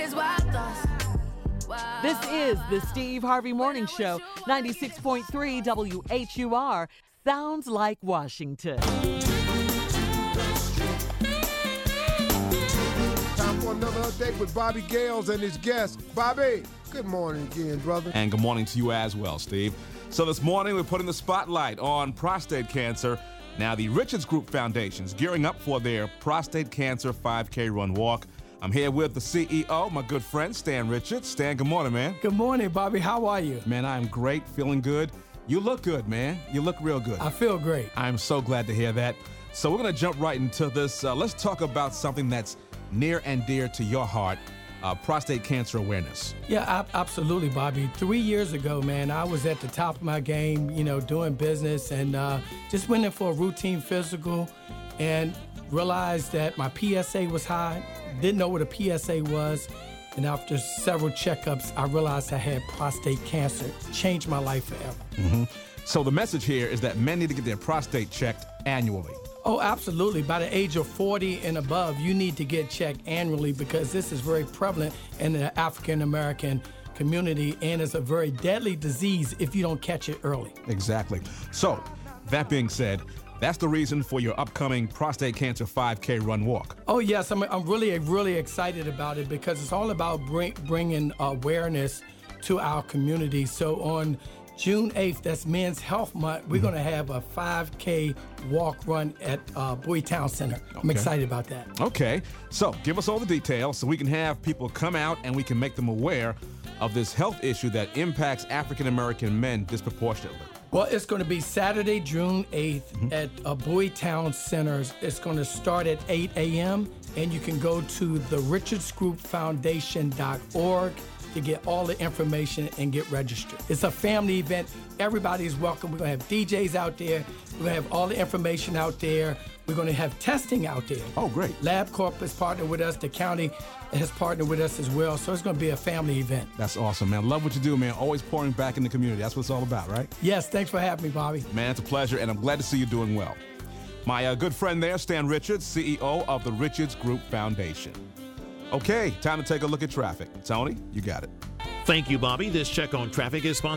This is the Steve Harvey Morning Show, 96.3 WHUR. Sounds like Washington. Time for another update with Bobby Gales and his guest. Bobby, good morning again, brother. And good morning to you as well, Steve. So this morning, we're putting the spotlight on prostate cancer. Now, the Richards Group Foundation is gearing up for their prostate cancer 5K run walk. I'm here with the CEO, my good friend, Stan Richards. Stan, good morning, man. Good morning, Bobby. How are you? Man, I'm great, feeling good. You look good, man. You look real good. I feel great. I'm so glad to hear that. So we're going to jump right into this. Let's talk about something that's near and dear to your heart, prostate cancer awareness. Yeah, absolutely, Bobby. 3 years ago, man, I was at the top of my game, doing business and just went in for a routine physical and realized that my PSA was high. Didn't know what a PSA was. And after several checkups, I realized I had prostate cancer. Changed my life forever. Mm-hmm. So the message here is that men need to get their prostate checked annually. Oh, absolutely. By the age of 40 and above, you need to get checked annually because this is very prevalent in the African-American community, and it's a very deadly disease if you don't catch it early. Exactly. So, that being said, that's the reason for your upcoming prostate cancer 5K run walk. Oh, yes. I'm really excited about it because it's all about bringing awareness to our community. So on June 8th, that's Men's Health Month, we're going to have a 5K walk run at Bowie Town Center. I'm excited about that. Okay. So give us all the details so we can have people come out and we can make them aware of this health issue that impacts African-American men disproportionately. Well, it's going to be Saturday, June 8th at Bowie Town Center. It's going to start at 8 a.m. and you can go to the richardsgroupfoundation.org to get all the information and get registered. It's a family event. Everybody is welcome. We're going to have DJs out there. We're going to have all the information out there. We're going to have testing out there. Oh, great. LabCorp has partnered with us. The county has partnered with us as well. So it's going to be a family event. That's awesome, man. Love what you do, man. Always pouring back in the community. That's what it's all about, right? Yes, thanks for having me, Bobby. Man, it's a pleasure, and I'm glad to see you doing well. My good friend there, Stan Richards, CEO of the Richards Group Foundation. Okay, time to take a look at traffic. Tony, you got it. Thank you, Bobby. This check on traffic is sponsored